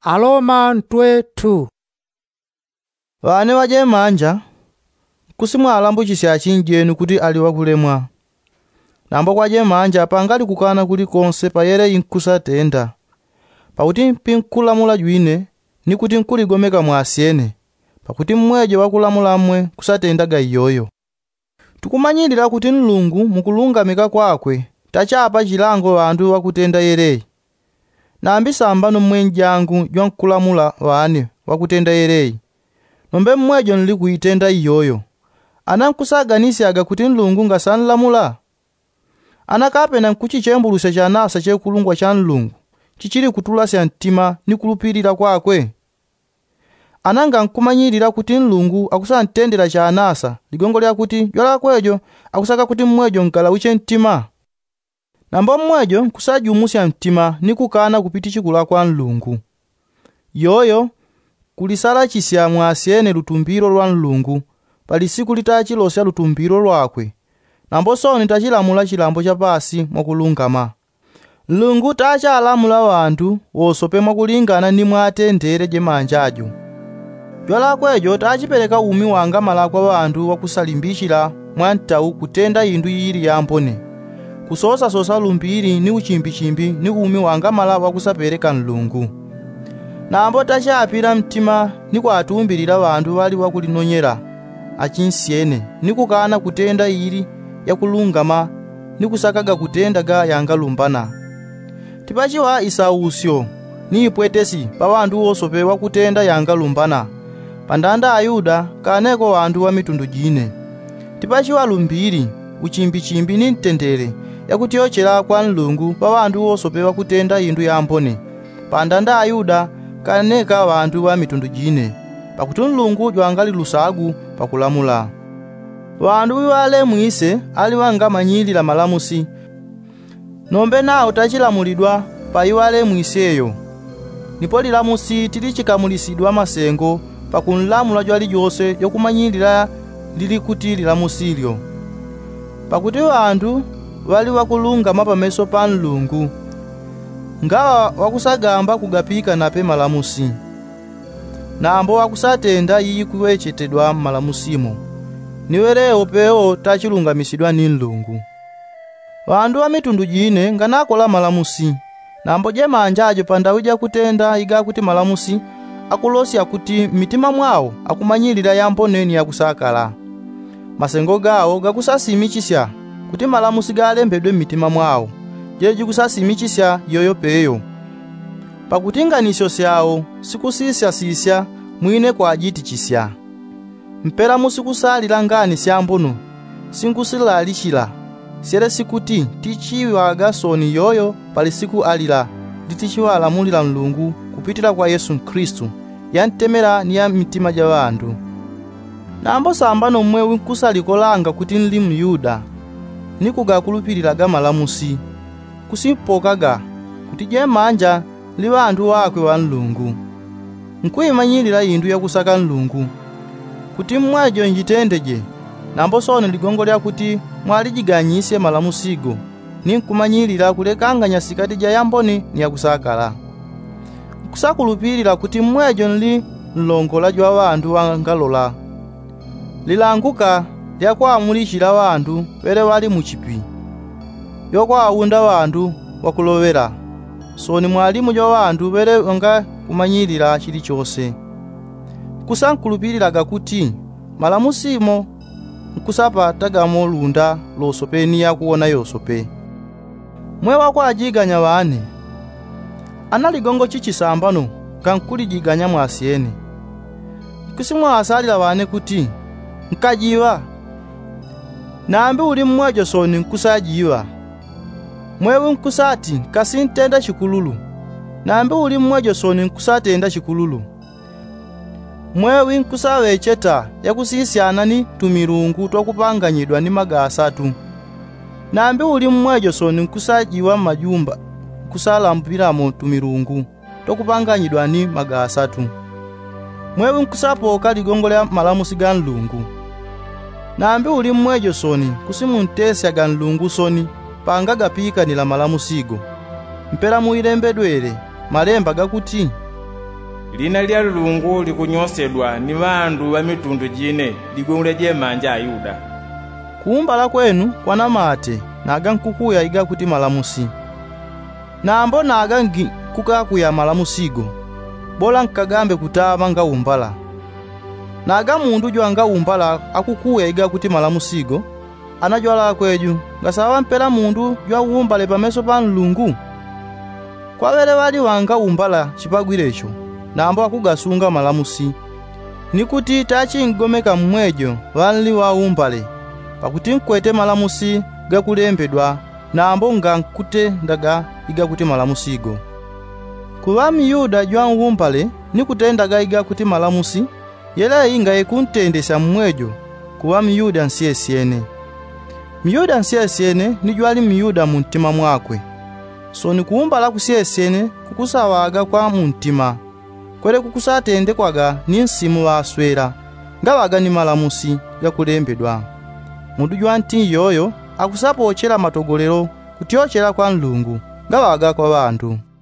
Aloma 2. Vane vaje manja kusimwa alambo chisya chinjenu kuti ali wakulemwa. Nambo kwaje manja pangali kukana kuli konse payere inkusatenda. Pakuti mpinkulamula jwine ni kuti nkuligomeka mwasiyene. Pakuti mmweje wakulamulamwe kusatendaga iyoyo. Tukumanyirira kuti Mulungu mukulungamika kwakwe tachapa chilango vandu wakutenda yereyi. Nambi sambano mwenjangu yonkulamula vane wakutenda yereyi. Nombe mmwejo nili kuitenda iyoyo. Anankusaganisyaga kuti Mulungu ngasanlamula. Anakapena nkuchichembuluse cha nasa chekulungwa cha Mulungu chichiri kutulasya mtima ni kulupirira kwakwe. Ananga nkumanyirira kuti Mulungu akusantendera cha nasa ligongo lya kuti yolakwejo akusaka kuti mmwejo nkalawiche mtima. Nambo mmwejo nkusajumusya mtima ni kukana kupiti chikula kwa Mulungu. Yoyo kulisala chisya mwasiyene lutumbiro lwa Mulungu pali siku litachilosya lutumbiro lwakwe. Nambo soni tachilamula chilambo cha pasi mwakulungama. Mulungu tachalamula wandu wosope mwakulingana ni mwatendere je manjajo. Jolakwejo tachipereka umi wanga malakwa wandu wakusalimbishira mwantau kutenda indu yiri yambone. Kusosa lumbiri ni uchimbi ni umi wanga malakwa kusapereka Mulungu. Nambo tachapira mtima ni kwatumbirira wandu wali wakulinonyera achinsyene ni kukana kutenda iri yakulungama ni kusakaga kutendaga yangalumbana. Tipachiwa isausyo ni ipwetesi pa wandu wosope wakutenda yangalumbana. Pandanda Ayuda kaneko wandu wa mitundu jine. Tipachiwa lumbiri uchimbi ni ntendere yakuti yochera kwa Mulungu pa wandu wosope wakutenda indu yambone. Pandanda Ayuda kaneka wandu wa mitundu jine. Pakuti Mulungu jwangali lusagu pakulamula. Wandu wale mwise ali wangamanyirira malamusi. Nombe nao tachilamulidwa pa iwale mwiseyo. Nipo lilamusi tilichikamulisidwa masengo pakunlamula jwali jose yokumanyirira lili kuti lilamusilyo. Pakuti wandu wali wakulungama pameso pa Mulungu. Ngawa wakusagamba kugapika nape malamusi. Nambo wakusatenda iyi kuwechetedwa malamusimo. Niwereo peo tachilungamisidwa ni Mulungu. Wandu wa mitundu jine nganakola malamusi. Nambo je manjajo pandawija kutenda iga kuti malamusi akulosya kuti mitima mwawo akumanyirira yamboneni yakusakala. Masengo gawo gakusasimichisya kuti malamusi galembedwe mitima mwawo. Jeji kusasimichisya yoyo peyo. Pakutinganisyo syawo sikusisya mwine kwa ajiti chisya. Mpera musikusalira ngani syambono sinkusilalishira. Sere sikuti tichiwaga soni yoyo pali siku alira litichiwalamulira Mulungu kupitira kwa Yesu Kristu yantemera ni ya mitima ja wandu. Nambo sambano mmwe winkusalikolanga kuti nli Myuda ni kugakulupiriraga malamusi kusimpokaga kuti je manja li wandu wakwe wa Mulungu. Nkuimanyirira indu yakusaka Mulungu kuti mmwejo njitendeje. Nambo soni ligongo lya kuti mwalijiganyisye malamusigo ni nkumanyirira kulekanganya sikati ja yamboni ni yakusakala. Kusakulupirira kuti mmwejo nli nlongola jwa wandu wangalola. Lilanguka lyakwamulishira wandu were wali muchipi. Yokwawunda wandu wakulowera. Soni mwalimu jwa wandu were wanga kumanyirira chili chose. Kusankulupiriraga kuti malamusimo nkusapatagamo lunda losopeni ya kuona yosope. Mwe wakwajiganya wane. Analigongo chichisambano kankulijiganya mwasiyene. Kusimwa asalira wane kuti nkajiwa. Nambi uli mmwejo soni nkusajiwa. Mwewe nkusati kasintenda chikululu. Nambi uli mmwejo soni nkusatenda chikululu. Mwewe nkusawecheta yakusisyana ni tumirungu twakupanganyidwa ni maga asatu. Nambi uli mmwejo soni nkusajiwa majumba kusalambiramo tumirungu twakupanganyidwa ni maga asatu. Mwewe nkusapoka ligongo lya malamusi ga Mulungu. Nambi uli mmwejo soni kusimuntesya ga Mulungu soni pangagapika nila malamusigo. Mpera muilembedwere malemba gakuti lina lya Mulungu likunyosedwa ni bandu ba mitundu jine ligwengule jemanja Ayuda. Kuumbala kwenu kwanamate naga nkukuya iga kuti malamusi. Nambo naga kukakuya malamusigo. Bola nkagambe kutaba nga umbala. Naga mundu jwanga umbala akukuya iga kuti malamusigo. Anajwala kweju ngasawa mpela mundu jwa umbale pameso pa Mulungu. Kwawele wali wanga umbala chipagwirecho. Nambo akugasunga malamusi. Nikuti tachi ngomeka mmwejo wanli wa umbale. Pakuti nkwete malamusi gakulembedwa nambo nga nkute ndaga iga kuti malamusigo. Kuba Miyuda jwa umbale nikutendaga iga kuti malamusi yele inga ekuntendesa mmwejo kuba Miyuda nsiyesiene. Miyuda nsiyesiene ni jwali Miyuda muntima mwakwe. So ni kuumbala kusiyesiene kukusawaga kwa muntima. Kwele kukusatende kwaga ni nsimu waswera ngawaga ni malamusi gakulembedwa. Mundu jwa nti yoyo akusapochera matogolero kutyochera kwa Mulungu ngawaga kwa bantu.